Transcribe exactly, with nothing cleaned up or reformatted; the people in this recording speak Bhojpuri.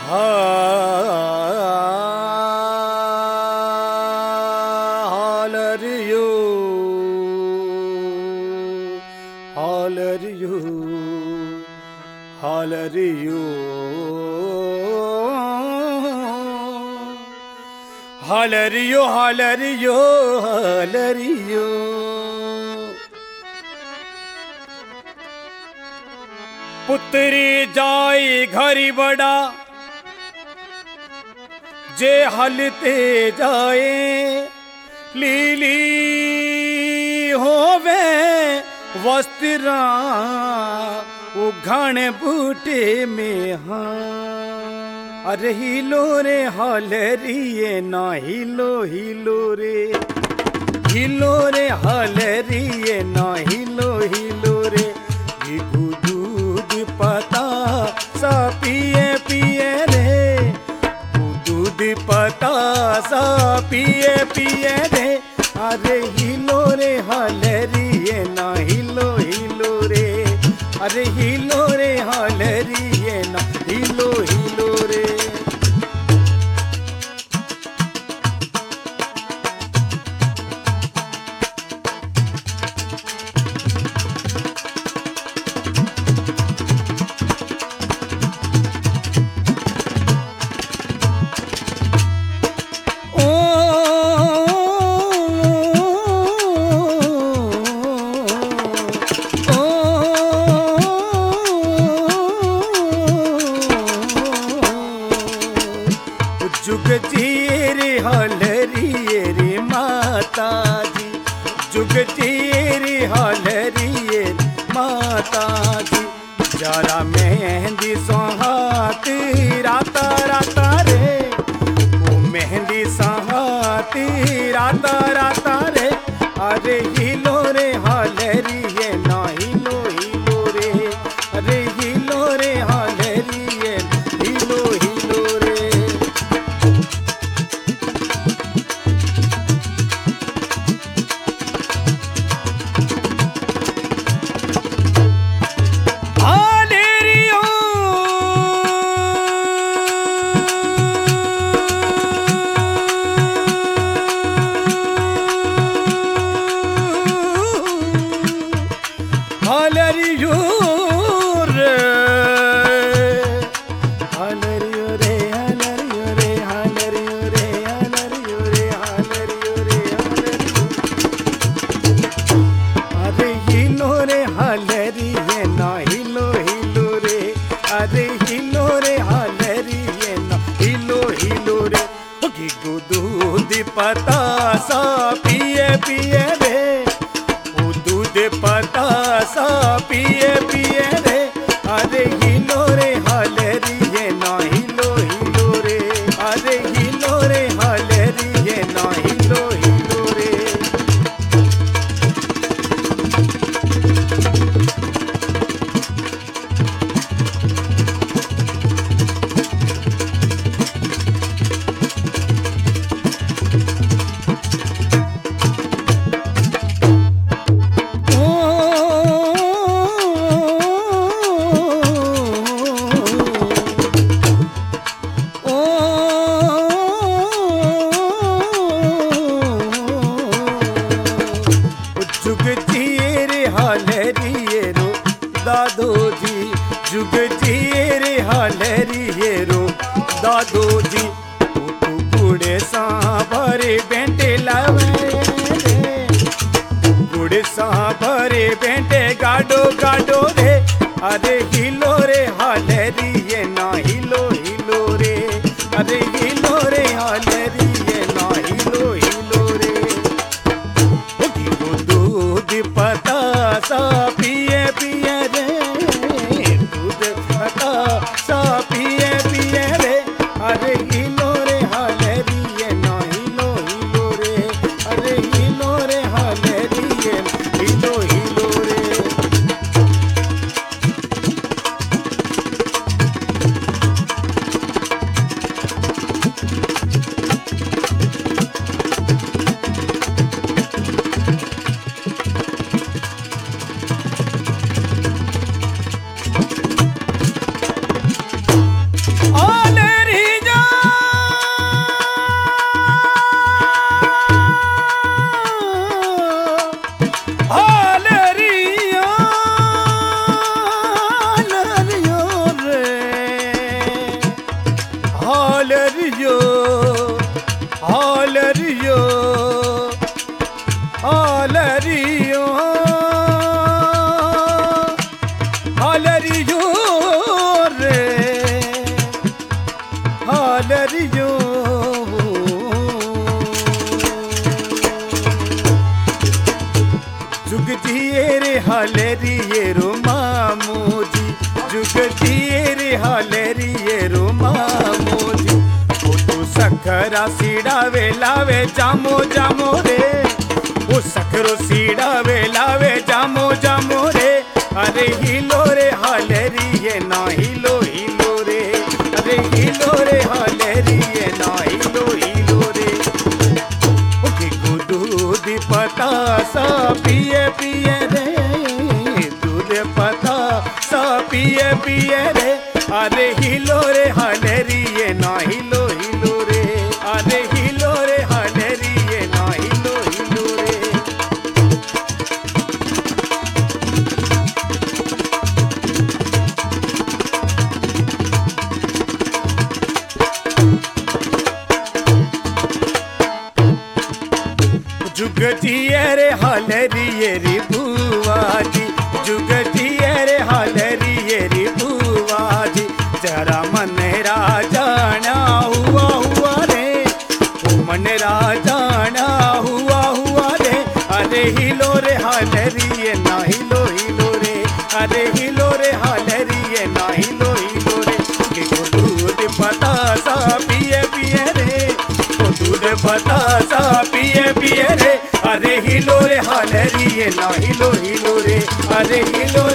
Hallelujah, hallelujah, hallelujah, hallelujah, hallelujah, hallelujah. पुत्री जाए घरी बड़ा जे हलते जाए लीली होवे वस्त्रा उघण बूटे में हाँ अरे हिलो रे हलरिए ना हिलो हिलो रे हिलो रे हलरिए ना हिलो हिलो रे दूध पता सा पिए पिए रे दूध पता सा पिए पिए रे अरे हिलो रे हलरिए ना हिलो हिलो रे अरे हिलो रे हलरिए ना हिलो हिलो रे जुग जी रे हलरिए रे माता जी जुग जी रे हलरिए माता जी जरा मेहंदी सोहाती राता राता रे ओ मेहंदी सोहाती राता राता रे अरे हिलो रे हलरिए ना हिलो हिलो रे अरे हिलो रे हलरिए हिलो हिलो रे दूध पता सा पिए पिए रे ओ दूध पता सा पिए पिए रे अरे हिलो रे हलरिए ना हिलो हिलो रे अरे हिलो रे हलरिए ना हिलो हिलो रे दादो जी जुग जी रे हलरिए रो दादो जी तू बूढ़े सा भरे बेंटे लावे रे बूढ़े सा भरे बेंटे गाडो गाडो रे अरे हिलो रे हलरिए ना हिलो हिलो रे अरे हिलो रे हलरिए ना हिलो हिलो रे दूध पता सा पिए पिए रे दूध पता सा पिए पिए रे अरे हिलो रे हलरिए ना हिलो हिलो रे अरे हिलो रे हलरिए हिलो हिलो रे जुग जिए रे हालेरिए रो मामू जी, जुग जिए रे हालेरिए रो मामू जी। ओ तू सखरा सीड़ावे लावे जामो जामो रे, ओ सखरो सीड़ावे लावे जामो जामो रे। अरे हिलो रे हालेरिए ना हिलो हिलो रे, अरे हिलो रे हालेरिए ना हिलो हिलो रे। ओके को दूध पता सा पिए पिए रे, दूध पता सा पिए पिए रे। अरे हिलो रे हालेरिए ना हिलो हिलो रे, अरे हिलो रे हालेरिए ना हिलो हिलो रे। जुग जिए रे हालेरिए री बुआ जी, जुग जिए रे हालेरिए री बुआ जी। जरा मन राजाना हुआ हुआ रे, ओ मन राजाना हुआ हुआ रे। अरे हिलो रे हालेरिए ना हिलो हिलो रे, अरे हिलो रे हालेरिए ना हिलो हिलो रे। के को दूध पता सा पिए पिए रे, ओ दूध पता सा पिए पिए रे। अरे हिलो रे हालेरिए ना हिलो हिलो रे, अरे हिलो